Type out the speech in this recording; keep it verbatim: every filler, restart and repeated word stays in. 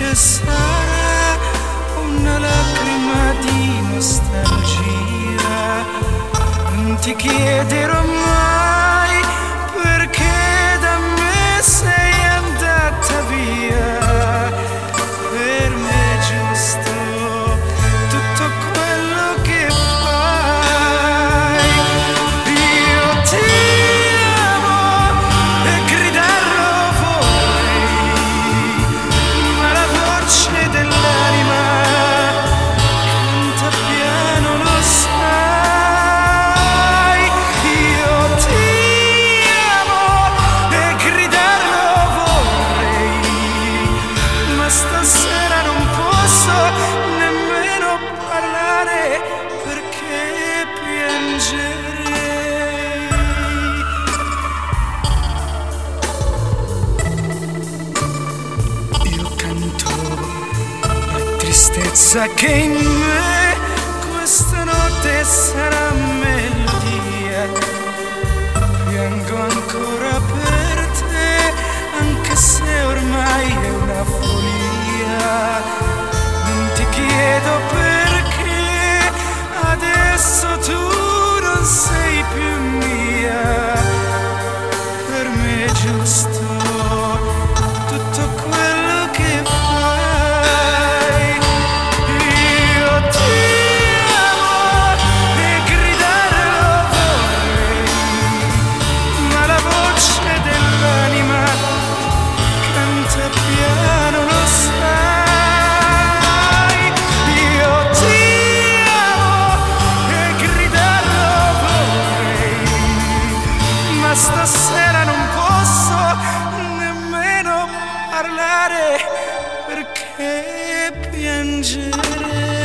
sarà una lacrima di nostalgia. Non ti chiederò mai perché da me sei andata via. Per me è giusto tutto quello che fai. Io ti amo e gridarlo vorrei, ma la voce dell'anima canta piano, lo sai. Io ti amo e gridarlo vorrei, ma stasera non posso nemmeno parlare perché piangerei. Io canto la tristezza che in me questa notte sarà melodia. Piango ancora per te, anche se ormai è una follia. Non ti chiedo perché adesso tu non sei più mia. Per me è giusto tutto quello che fai. Io ti amo e gridarlo vorrei, ma la voce dell'anima canta piano, lo sai. Io ti amo e gridarlo vorrei, ma stasera non posso nemmeno parlare perché piangerei.